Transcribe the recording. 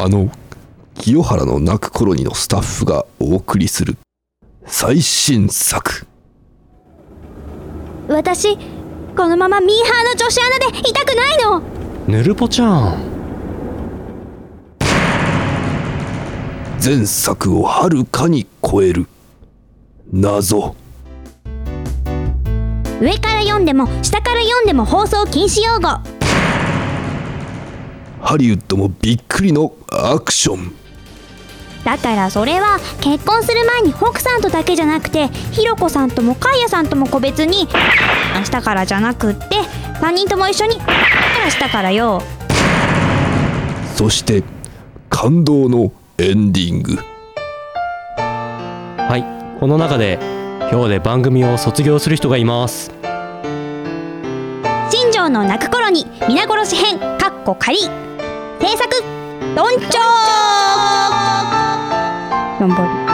清原の泣く頃にのスタッフがお送りする最新作。 私このままミーハーの女子アナでいたくないの。 ぬるぽちゃん、 前作をはるかに超える謎。 上から読んでも下から読んでも放送禁止用語。 ハリウッドもびっくりのアクション。 だからそれは結婚する前に北さんとだけじゃなくてひろこさんともカイヤさんとも個別にしたからじゃなくって3人とも一緒にしたからよ。 そして感動のエンディング。 はい、この中で今日で番組を卒業する人がいます。 新庄の泣く頃に皆殺し編仮制作どんちょー頑張る。